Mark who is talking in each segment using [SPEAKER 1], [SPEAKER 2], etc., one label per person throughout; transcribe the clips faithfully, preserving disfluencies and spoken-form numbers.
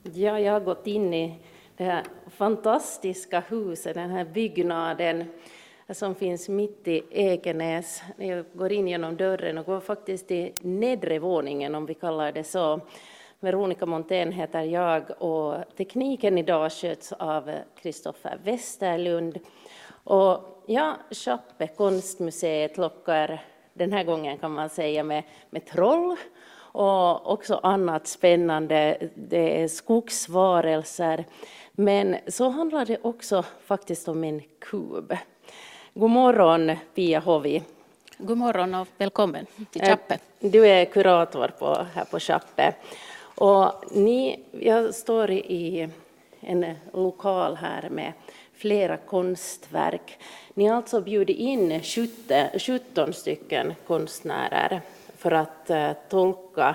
[SPEAKER 1] Ja, jag har gått in i det här fantastiska huset, den här byggnaden som finns mitt i Ekenäs. Jag går in genom dörren och går faktiskt till nedre våningen, om vi kallar det så. Veronica Montén heter jag och tekniken idag sköts av Kristoffer Westerlund. Och ja, Chappe konstmuseet lockar den här gången, kan man säga, med, med troll. Och också annat spännande, det är skogsvarelser. Men så handlar det också faktiskt om en kub. God morgon, Pia Hovi.
[SPEAKER 2] God morgon och välkommen till Chappe.
[SPEAKER 1] Du är kurator på, här på Chappe. Och ni, jag står i en lokal här med flera konstverk. Ni har alltså bjudit in sjutton stycken konstnärer för att uh, tolka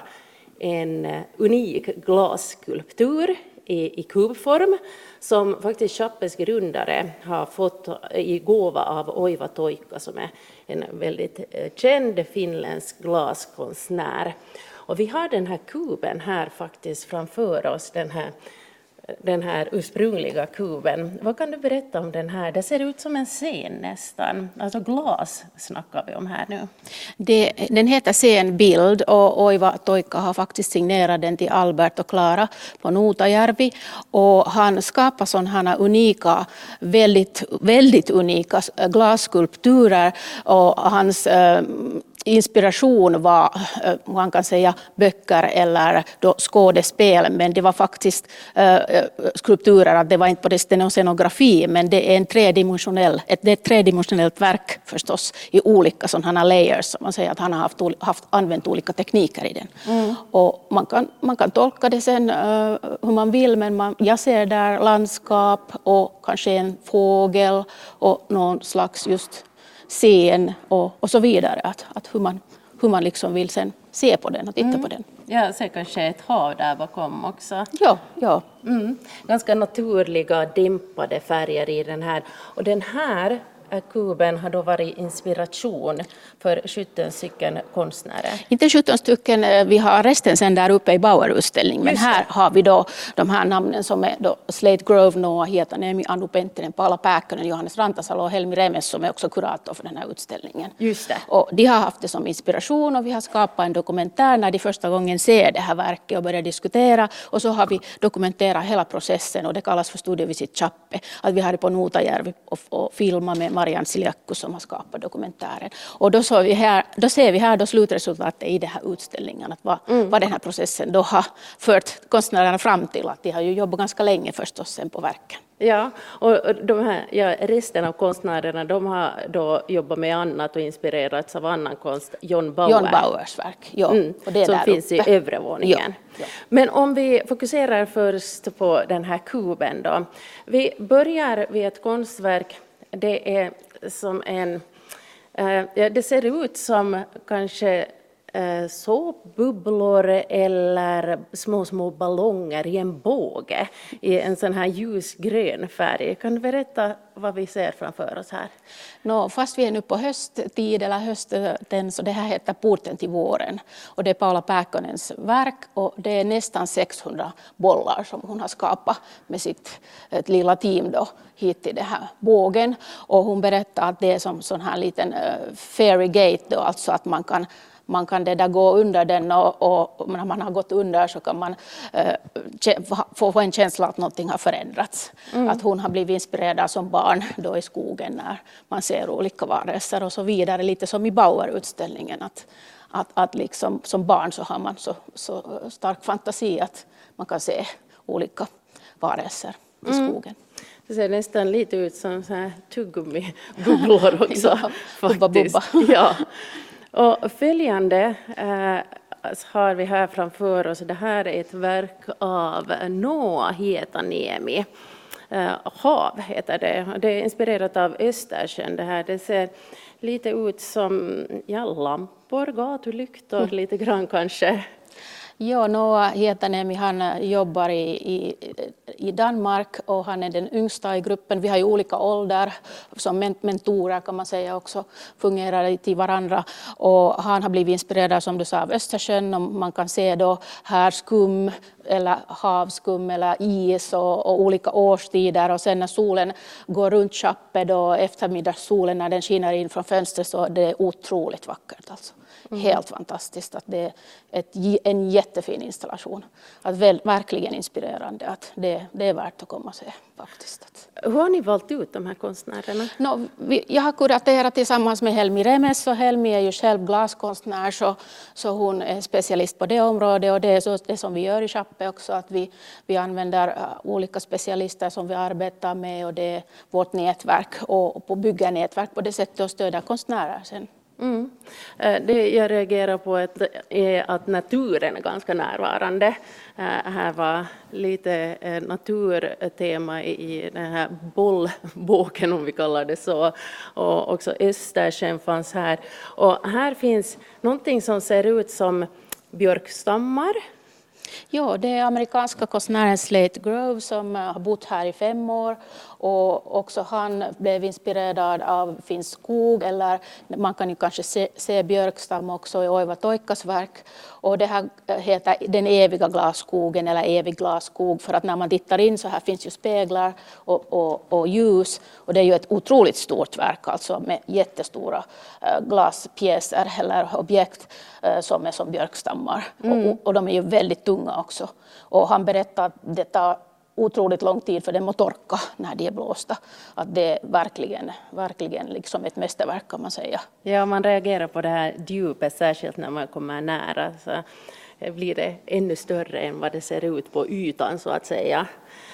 [SPEAKER 1] en uh, unik glasskulptur i, i kubform som faktiskt Chappes grundare har fått i gåva av Oiva Toikka, som är en väldigt uh, känd finländsk glaskonstnär. Och vi har den här kuben här faktiskt framför oss, den här den här ursprungliga kuben. Vad kan du berätta om den här? Det ser ut som en scen nästan. Alltså glas snackar vi om här nu.
[SPEAKER 2] Det, den heter Scenbild och Oiva Toikka har faktiskt signerat den till Albert och Klara på Nuutajärvi. Och han skapar sådana unika, väldigt, väldigt unika glasskulpturer. Och hans äh, inspiration var, man kan säga, böcker eller då skådespel, men det var faktiskt äh, skulpturer, att det var inte på det scenografi, men det är en tredimensionell, ett, det är ett tredimensionellt verk förstås i olika sådana layers, som man säger att han har haft, haft använt olika tekniker i den. Mm. Och man kan, man kan tolka det sen uh, hur man vill, men man, jag ser där landskap och kanske en fågel och någon slags just scen och, och så vidare, att, att hur man, hur man liksom vill sen se på den och titta mm. på den.
[SPEAKER 1] Jag ser kanske ett hav där bakom också.
[SPEAKER 2] Ja, ja.
[SPEAKER 1] Mm. Ganska naturliga, dämpade färger i den här. Och den här kuben har då varit inspiration för sjutton stycken konstnärer.
[SPEAKER 2] Inte sjutton stycken, vi har resten sen där uppe i Bauer-utställning. Men här har vi då de här namnen som är då Slate Grove, Noah Hietaniemi, Anu Penttinen, Paula Pääkkönen, Johannes Rantasalo och Helmi Remes, som är också kurator för den här utställningen.
[SPEAKER 1] Just det.
[SPEAKER 2] Och de har haft det som inspiration och vi har skapat en dokumentär när de första gången ser det här verket och börjar diskutera. Och så har vi dokumenterat hela processen och det kallas för Studiovisit Chappe. Att vi har det på Nuutajärvi och, och filmat med Marianne Siliakku som har skapat dokumentären. Och då, så vi här, då ser vi här då slutresultatet i den här utställningen, att vad, mm. vad den här processen då har fört konstnärerna fram till. Att de har ju jobbat ganska länge förstås sen på verken.
[SPEAKER 1] Ja, och de här, ja, resten av konstnärerna, de har då jobbat med annat och inspirerats av annan konst. John Bauer.
[SPEAKER 2] John Bauers verk, ja.
[SPEAKER 1] Mm,
[SPEAKER 2] och det
[SPEAKER 1] som
[SPEAKER 2] där
[SPEAKER 1] finns
[SPEAKER 2] uppe
[SPEAKER 1] i övre våningen.
[SPEAKER 2] Ja, ja.
[SPEAKER 1] Men om vi fokuserar först på den här kuben då. Vi börjar vid ett konstverk. Det är som en, eh, det ser ut som kanske eh, såpbubblor eller små små ballonger i en båge i en sån här ljusgrön färg. Kan du berätta vad vi ser framför oss här?
[SPEAKER 2] No, fast vi är nu på hösttid eller hösten, så det här heter Porten till våren. Och det är Paula Pääkkönens verk och det är nästan sexhundra bollar som hon har skapat med sitt ett lilla team då hit till den här bågen. Och hon berättar att det är som sån här liten uh, fairy gate då, alltså att man kan Man kan det där gå under den och, och när man har gått under så kan man uh, få en känsla att någonting har förändrats. Mm. Att hon har blivit inspirerad som barn då i skogen när man ser olika varelser och så vidare. Lite som i Bauer-utställningen. Att, att, att liksom, som barn så har man så, så stark fantasi att man kan se olika varelser i mm. skogen.
[SPEAKER 1] Det ser nästan lite ut som så här tuggummi-bubblor också.
[SPEAKER 2] Ja,
[SPEAKER 1] faktiskt.
[SPEAKER 2] Bubba, bubba.
[SPEAKER 1] Ja. Och följande eh, har vi här framför oss. Det här är ett verk av Noah Hietaniemi. Eh, Hav heter det. Det är inspirerat av Östersjön. Det här. Det ser lite ut som ja, lampor, gatulyktor, mm. lite grann kanske.
[SPEAKER 2] Ja, Noah Hietaniemi, han jobbar i, i, i Danmark och han är den yngsta i gruppen. Vi har ju olika ålder som mentorer kan man säga också, fungerar till varandra. Och han har blivit inspirerad som du sa av Östersjön och man kan se då här skum eller havskum eller is och, och olika årstider och sen när solen går runt Chappe då eftermiddagssolen när den skiner in från fönstret så det är otroligt vackert alltså. Mm. Helt fantastiskt att det är ett, en jättefin installation. Att väl, verkligen inspirerande att det, det är värt att komma och se faktiskt.
[SPEAKER 1] Hur har ni valt ut de här konstnärerna?
[SPEAKER 2] No, vi, jag har kuraterat tillsammans med Helmi Remes och Helmi är ju själv glaskonstnär så, så hon är specialist på det området och det är så, det som vi gör i Chappe också att vi, vi använder uh, olika specialister som vi arbetar med och det är vårt nätverk och, och på bygga nätverk på det sättet och stödja konstnärer sen.
[SPEAKER 1] Mm. Det jag reagerar på är att naturen är ganska närvarande. Här var lite naturtema i den här bollboken om vi kallar det så. Och också Östersjön fanns här. Och här finns någonting som ser ut som björkstammar.
[SPEAKER 2] Ja, det är amerikanska konstnären Slate Grove som har bott här i fem år och också han blev inspirerad av finsk skog eller man kan ju kanske se, se björkstam också i Oiva Toikkas verk och det här heter den eviga glasskogen eller evig glasskog för att när man tittar in så här finns ju speglar och, och, och ljus och det är ju ett otroligt stort verk alltså med jättestora glaspjäser eller objekt som är som björkstammar mm. och, och de är ju väldigt tunga också. Och han berättar att det tar otroligt lång tid för dem att torka när de är blåsta. Att det är verkligen, verkligen liksom ett mästerverk kan man säga.
[SPEAKER 1] Ja, man reagerar på det här djupet särskilt när man kommer nära. Så blir det ännu större än vad det ser ut på ytan så att säga.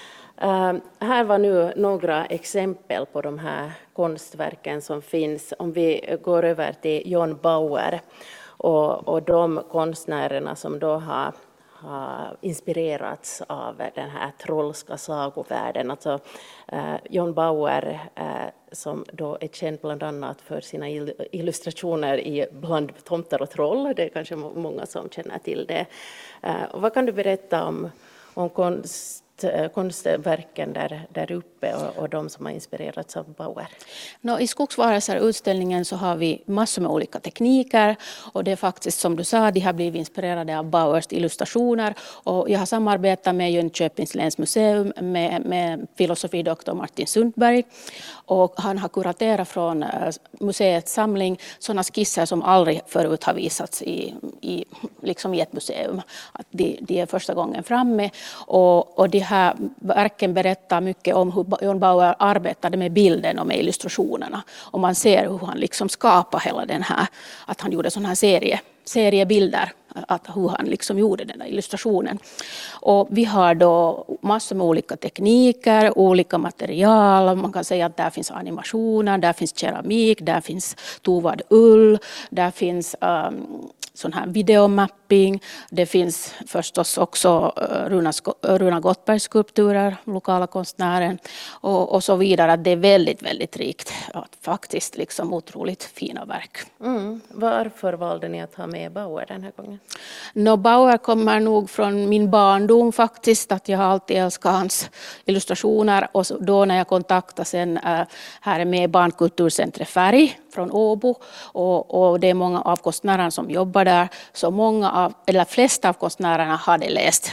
[SPEAKER 1] Uh, här var nu några exempel på de här konstverken som finns. Om vi går över till John Bauer. Och, och de konstnärerna som då har, har inspirerats av den här trollska sagovärlden. Alltså eh, John Bauer eh, som då är känd bland annat för sina illustrationer i Bland tomtar och troll. Det är kanske många som känner till det. Eh, och vad kan du berätta om, om konst? konstverken där, där uppe och, och de som har inspirerats av Bauer?
[SPEAKER 2] No, i Skogsvarelser-utställningen så har vi massor med olika tekniker och det är faktiskt som du sa, de har blivit inspirerade av Bauers illustrationer och jag har samarbetat med Jönköpings länsmuseum med, med filosofidoktor Martin Sundberg och han har kuraterat från museets samling sådana skisser som aldrig förut har visats i, i, liksom i ett museum. Att de, de är första gången framme och, och de här verken berättar mycket om hur John Bauer arbetade med bilden och med illustrationerna. Och man ser hur han liksom skapade hela den här, att han gjorde sådana här serie, seriebilder, att hur han liksom gjorde den här illustrationen. Och vi har då massor med olika tekniker, olika material. Man kan säga att där finns animationer, där finns keramik, där finns tovad ull, där finns um, sån här videomapping. Det finns förstås också Runa, Runa Gottbergs skulpturer, lokala konstnären och, och så vidare. Det är väldigt, väldigt rikt. Att faktiskt liksom otroligt fina verk.
[SPEAKER 1] Mm. Varför valde ni att ha med Bauer den här gången?
[SPEAKER 2] No, Bauer kommer nog från min barndom faktiskt. Att jag har alltid älskat hans illustrationer. Och då när jag kontaktade sen äh, här är med Barnkulturcentret Färg från Åbo. Och, och det är många av konstnärerna som jobbar där. Så många av, eller flesta av konstnärerna hade läst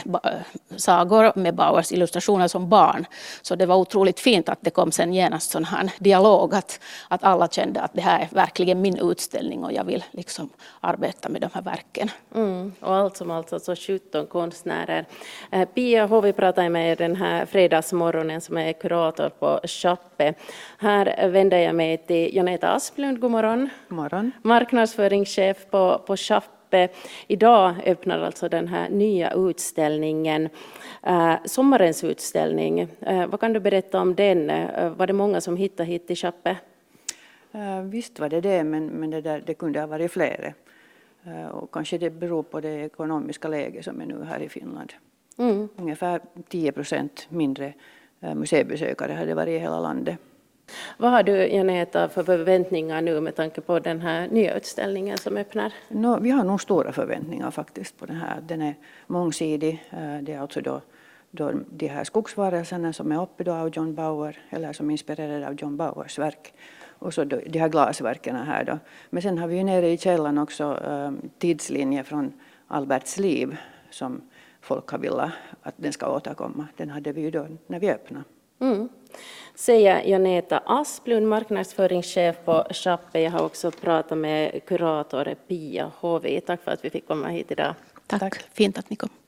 [SPEAKER 2] sagor med Bauers illustrationer som barn. Så det var otroligt fint att det kom sen genast sån här dialog. Att, att alla kände att det här är verkligen min utställning och jag vill liksom arbeta med de här verken.
[SPEAKER 1] Mm, och allt som allt alltså sjutton konstnärer. Eh, Pia har vi pratat med den här fredagsmorgonen som är kurator på Chappe. Här vänder jag mig till Joneta Asplund. God morgon.
[SPEAKER 3] God morgon.
[SPEAKER 1] Marknadsföringschef på, på Chappe. Idag öppnar alltså den här nya utställningen. Eh, sommarens utställning. Eh, vad kan du berätta om den? Eh, var det många som hittade hit till Chappe?
[SPEAKER 3] Uh, visst var det det, men, men det, där, det kunde ha varit flera. Uh, och kanske det beror på det ekonomiska läget som är nu här i Finland. Mm. Ungefär tio procent mindre uh, museibesökare hade varit i hela landet.
[SPEAKER 1] Vad har du, Janeta, för förväntningar nu med tanke på den här nya utställningen som öppnar?
[SPEAKER 3] No, vi har nog stora förväntningar faktiskt på den här. Den är mångsidig. Uh, det är alltså då då de här skogsvarelserna som är uppe då av John Bauer, eller som är inspirerade av John Bauers verk. Och så då, de här glasverken här då. Men sen har vi ju nere i källan också äh, tidslinje från Alberts liv som folk har velat att den ska återkomma. Den hade vi ju då när vi öppnade.
[SPEAKER 1] Mm. Säger Joneta Asplund, marknadsföringschef på Schappe. Jag har också pratat med kurator Pia Hovi. Tack för att vi fick komma hit idag.
[SPEAKER 2] Tack, Tack. Fint att ni kom.